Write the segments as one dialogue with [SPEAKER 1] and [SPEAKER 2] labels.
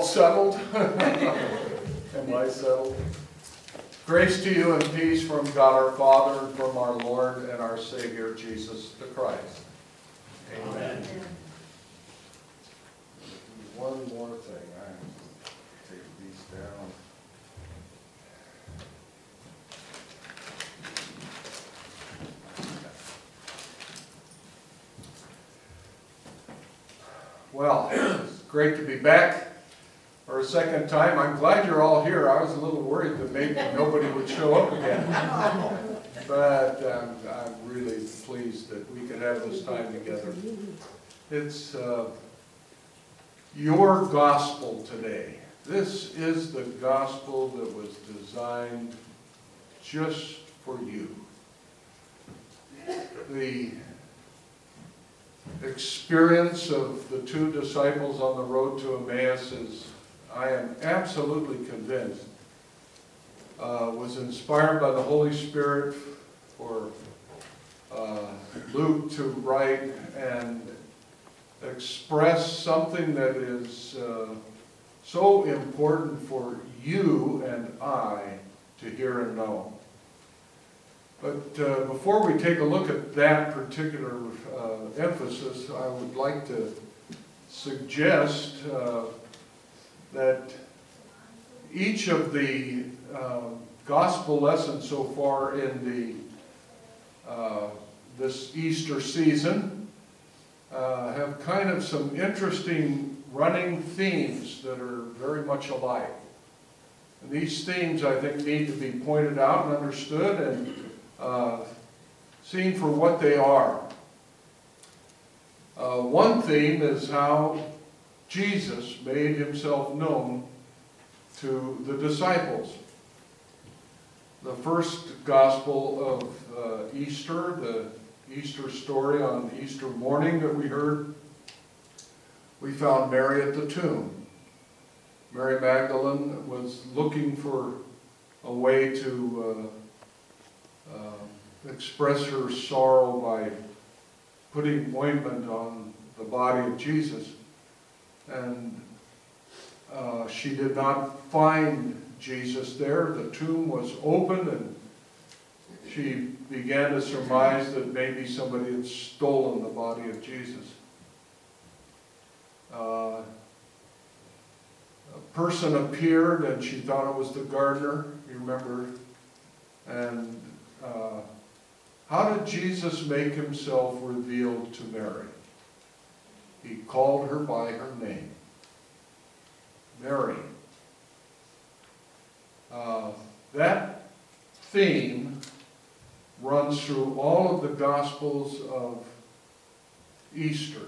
[SPEAKER 1] settled? Am I settled? Grace to you and peace from God our Father and from our Lord and our Savior Jesus the Christ. Amen. One more thing. I have to take these down. Well, it's great to be back for a second time. I'm glad you're all here. I was a little worried that maybe nobody would show up again. But I'm really pleased that we could have this time together. It's your gospel today. This is the gospel that was designed just for you. The experience of the two disciples on the road to Emmaus is, I am absolutely convinced, was inspired by the Holy Spirit for Luke to write and express something that is so important for you and I to hear and know. But before we take a look at that particular emphasis, I would like to suggest that each of the gospel lessons so far in this Easter season have kind of some interesting running themes that are very much alike. And these themes, I think, need to be pointed out and understood and seen for what they are. One theme is how Jesus made himself known to the disciples. The first gospel of Easter, the Easter story on Easter morning that we heard, we found Mary at the tomb. Mary Magdalene was looking for a way to express her sorrow by putting ointment on the body of Jesus. And she did not find Jesus there. The tomb was open, and she began to surmise that maybe somebody had stolen the body of Jesus. A person appeared, and she thought it was the gardener, you remember. And how did Jesus make himself revealed to Mary? He called her by her name, Mary. That theme runs through all of the Gospels of Easter.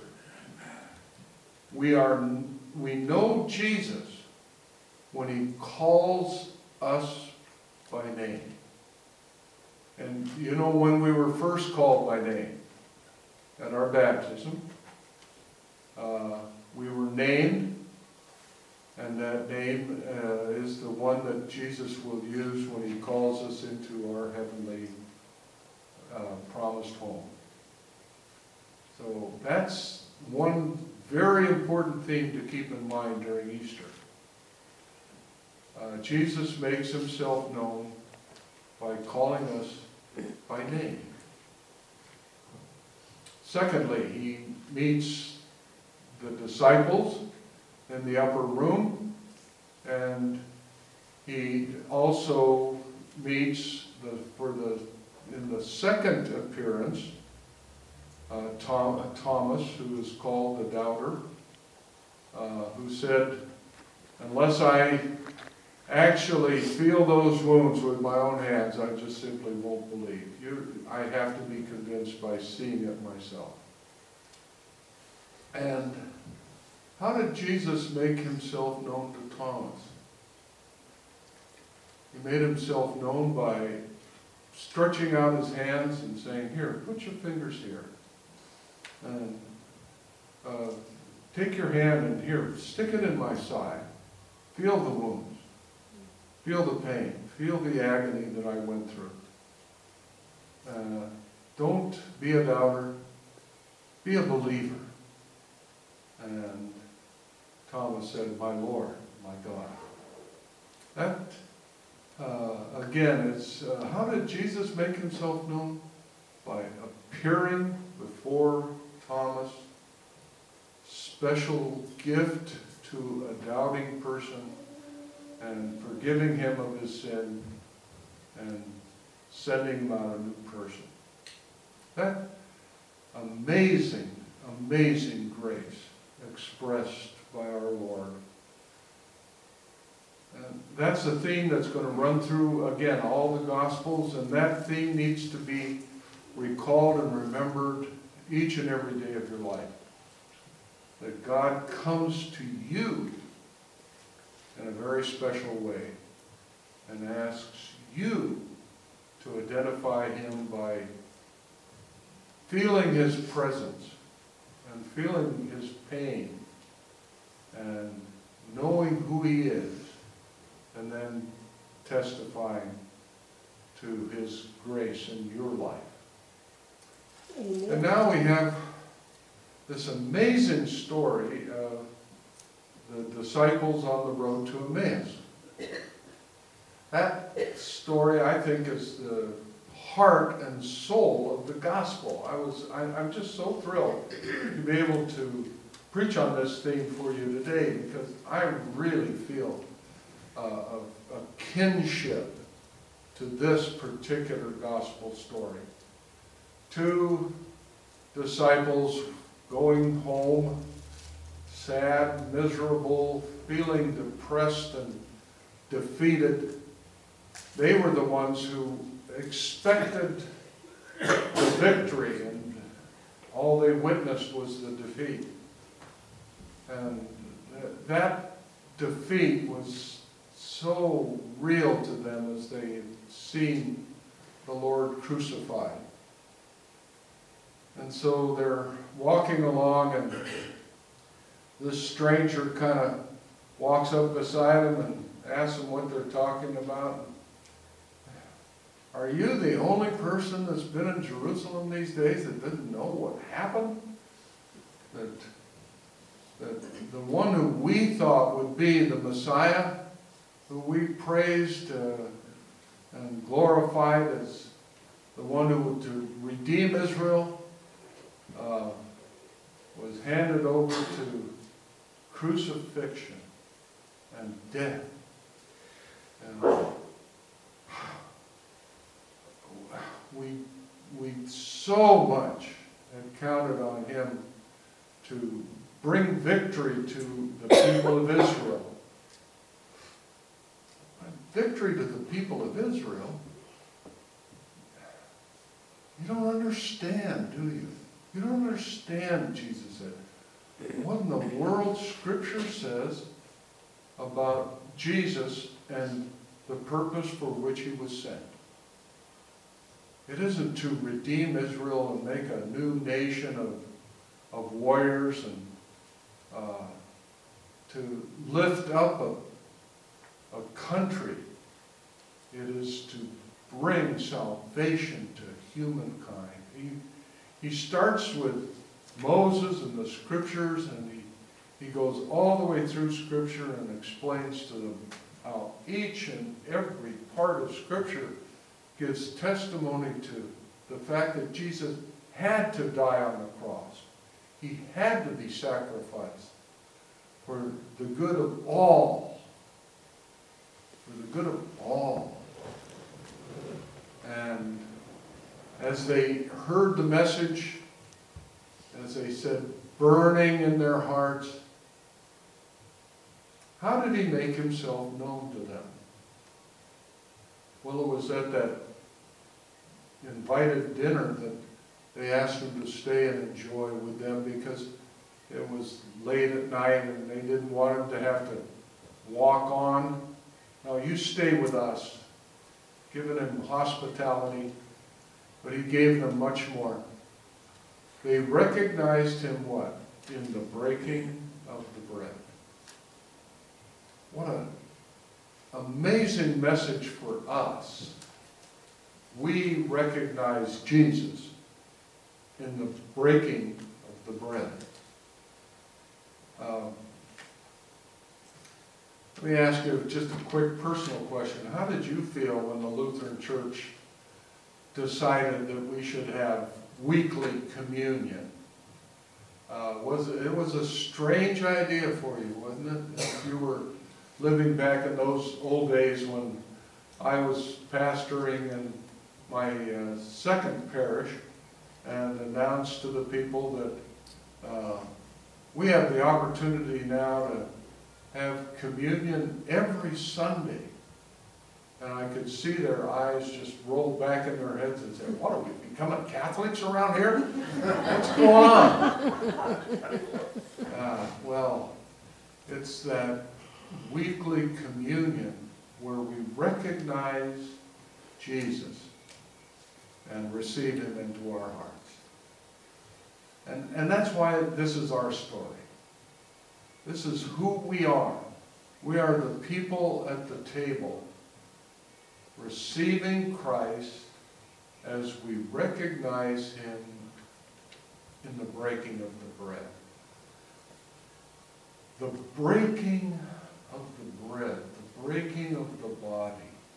[SPEAKER 1] We know Jesus when he calls us by name. And you know, when we were first called by name at our baptism, we were named, and that name is the one that Jesus will use when he calls us into our heavenly promised home. So that's one very important theme to keep in mind during Easter. Jesus makes himself known by calling us by name. Secondly, he meets the disciples in the upper room, and he also meets in the second appearance Thomas, who is called the doubter, who said, "Unless I actually feel those wounds with my own hands, I just simply won't believe. I have to be convinced by seeing it myself." And how did Jesus make himself known to Thomas? He made himself known by stretching out his hands and saying, "Here, put your fingers here. And take your hand and here, stick it in my side. Feel the wounds. Feel the pain. Feel the agony that I went through. Don't be a doubter. Be a believer." And Thomas said, "My Lord my God. That, again, it's how did Jesus make himself known? By appearing before Thomas, special gift to a doubting person, and forgiving him of his sin, and sending him out a new person. That amazing, amazing grace expressed by our Lord. And that's a theme that's going to run through, again, all the Gospels, and that theme needs to be recalled and remembered each and every day of your life. That God comes to you in a very special way and asks you to identify him by feeling his presence and feeling his pain and knowing who he is, and then testifying to his grace in your life. Amen. And now we have this amazing story of the disciples on the road to Emmaus. That story, I think, is the heart and soul of the gospel. I'm just so thrilled to be able to preach on this theme for you today, because I really feel a kinship to this particular gospel story. Two disciples going home, sad, miserable, feeling depressed and defeated. They were the ones who expected the victory, and all they witnessed was the defeat. And that defeat was so real to them as they had seen the Lord crucified. And so they're walking along, and this stranger kind of walks up beside them and asks them what they're talking about. Are you the only person that's been in Jerusalem these days that didn't know what happened? That the one who we thought would be the Messiah, who we praised and glorified as the one who would to redeem Israel, was handed over to crucifixion and death. And we so much had counted on him to bring victory to the people of Israel. Victory to the people of Israel? You don't understand, do you? You don't understand, Jesus said, what in the world Scripture says about Jesus and the purpose for which he was sent. It isn't to redeem Israel and make a new nation of warriors and to lift up a country. It is to bring salvation to humankind. He starts with Moses and the Scriptures, and he goes all the way through Scripture and explains to them how each and every part of Scripture gives testimony to the fact that Jesus had to die on the cross. He had to be sacrificed for the good of all. For the good of all. And as they heard the message, as they said, burning in their hearts, how did he make himself known to them? Well, it was at that invited dinner that they asked him to stay and enjoy with them, because it was late at night and they didn't want him to have to walk on. No, you stay with us, giving him hospitality, but he gave them much more. They recognized him what? In the breaking of the bread. What an amazing message for us. We recognize Jesus in the breaking of the bread. Let me ask you just a quick personal question. How did you feel when the Lutheran Church decided that we should have weekly communion? It was a strange idea for you, wasn't it? If you were living back in those old days when I was pastoring in my second parish and announced to the people that we have the opportunity now to have communion every Sunday. And I could see their eyes just roll back in their heads and say, what are we, becoming Catholics around here? What's going on? Well, it's that weekly communion where we recognize Jesus and receive him into our hearts. And that's why this is our story. This is who we are. We are the people at the table receiving Christ as we recognize him in the breaking of the bread. The breaking of the bread, the breaking of the body,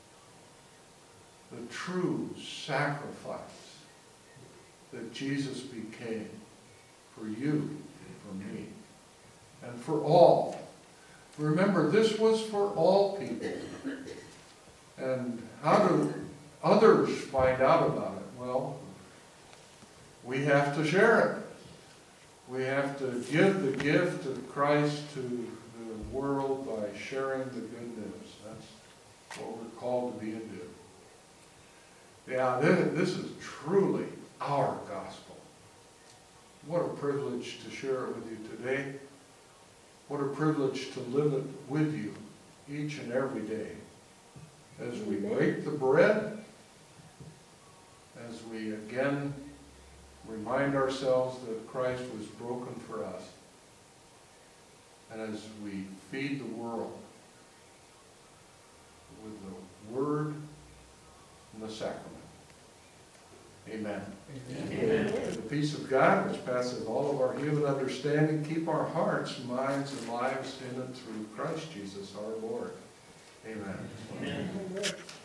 [SPEAKER 1] the true sacrifice that Jesus became for you and for me and for all. Remember, this was for all people. And how do others find out about it? Well, we have to share it. We have to give the gift of Christ to the world by sharing the good news. That's what we're called to be and do. Yeah, this is truly our gospel. What a privilege to share it with you today. What a privilege to live it with you each and every day. As we break the bread, as we again remind ourselves that Christ was broken for us, and as we feed the world with the Word and the sacrament. Amen.
[SPEAKER 2] Amen.
[SPEAKER 1] The peace of God, which passes all of our human understanding, keep our hearts, minds, and lives in and through Christ Jesus our Lord. Amen.
[SPEAKER 2] Amen.